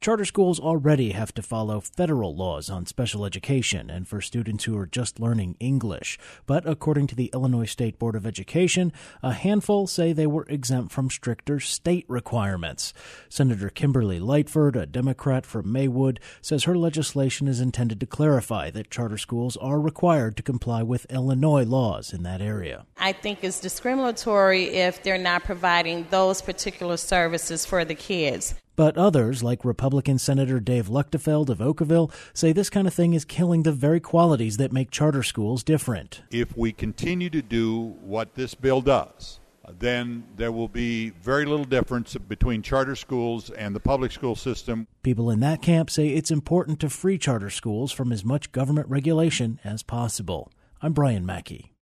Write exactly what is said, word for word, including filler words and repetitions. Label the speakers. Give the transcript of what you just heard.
Speaker 1: Charter schools already have to follow federal laws on special education and for students who are just learning English. But according to the Illinois State Board of Education, a handful say they were exempt from stricter state requirements. Senator Kimberly Lightford, a Democrat from Maywood, says her legislation is intended to clarify that charter schools are required to comply with Illinois laws in that area.
Speaker 2: I think it's discriminatory if they're not providing those particular services for the kids.
Speaker 1: But others, like Republican Senator Dave Luchtefeld of Oakville, say this kind of thing is killing the very qualities that make charter schools different.
Speaker 3: If we continue to do what this bill does, then there will be very little difference between charter schools and the public school system.
Speaker 1: People in that camp say it's important to free charter schools from as much government regulation as possible. I'm Brian Mackey.